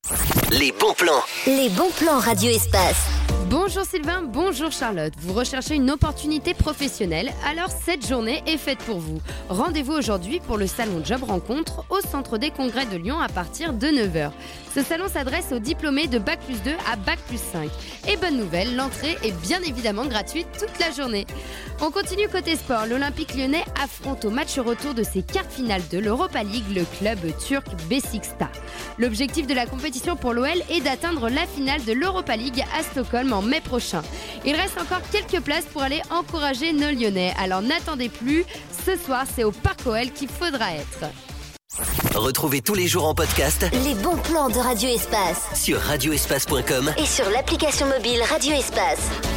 Les bons plans. Les bons plans Radio Espace. Bonjour Sylvain, bonjour Charlotte. Vous recherchez une opportunité professionnelle, alors cette journée est faite pour vous. Rendez-vous aujourd'hui pour le salon Job Rencontre au Centre des Congrès de Lyon à partir de 9h. Ce salon s'adresse aux diplômés de Bac+2 à Bac+5. Et bonne nouvelle, l'entrée est bien évidemment gratuite toute la journée. On continue côté sport. L'Olympique Lyonnais affronte au match retour de ses quarts finales de l'Europa League le club turc Beşiktaş. L'objectif de la compétition pour l'OL est d'atteindre la finale de l'Europa League à Stockholm en mai prochain. Il reste encore quelques places pour aller encourager nos Lyonnais. Alors n'attendez plus, ce soir c'est au Parc OL qu'il faudra être. Retrouvez tous les jours en podcast Les bons plans de Radio Espace sur radioespace.com et sur l'application mobile Radio Espace.